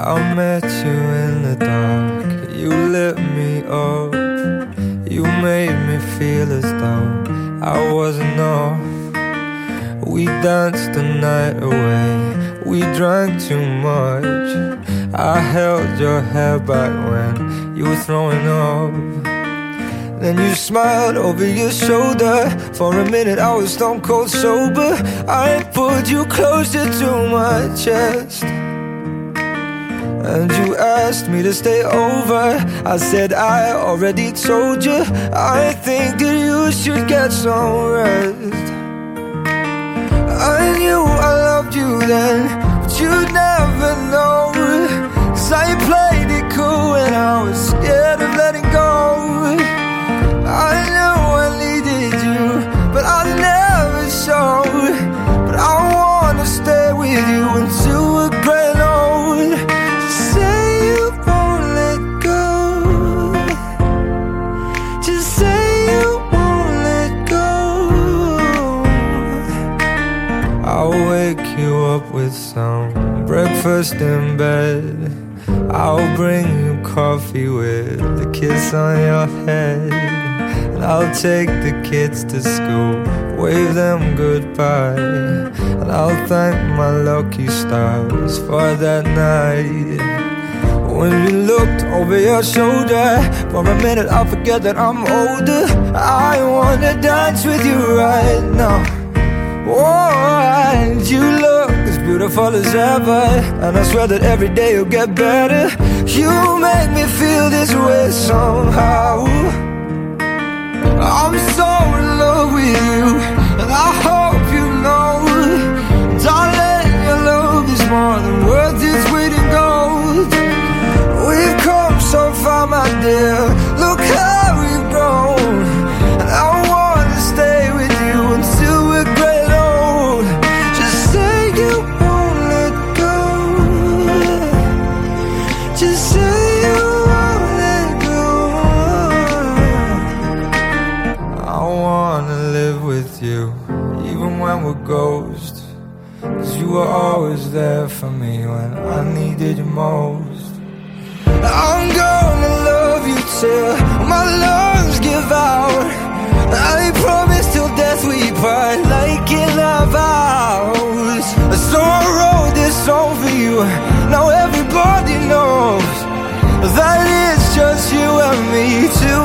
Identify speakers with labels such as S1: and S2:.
S1: I met you in the dark, you lit me up. You made me feel as though I wasn't off. We danced the night away, we drank too much. I held your hair back when you were throwing up. Then you smiled over your shoulder. For a minute I was stone cold sober. I pulled you closer to my chest, and you asked me to stay over. I said I already told you, I think that you should get some rest. I knew I loved you then, but you'd never know. 'Cause I played it cool and I was scared of letting go. I know I needed you, but I never showed. But I wanna stay with you until we're grown old. Just say you won't let go. Just say you won't let go. I'll wake you up with some breakfast in bed. I'll bring you coffee with a kiss on your head. And I'll take the kids to school, wave them goodbye. And I'll thank my lucky stars for that night. When you looked over your shoulder, for a minute I forget that I'm older. I wanna dance with you right now. Oh, and you look as beautiful as ever, and I swear that every day you'll get better. You make me feel this way somehow. I'm so in love with you, and I hope you know, darling, your love is more than worth its weight in gold. We've come so far, my dear, look how we've grown. And I wanna stay with you until we're great old. Just say you won't let go. Just say you won't let go. I wanna live with you, even when we're ghosts. 'Cause you were always there for me when I needed you most. I'm gonna love you till my lungs give out. I promise till death we part, like in our vows. So I wrote this song for you, now everybody knows that it's just you and me till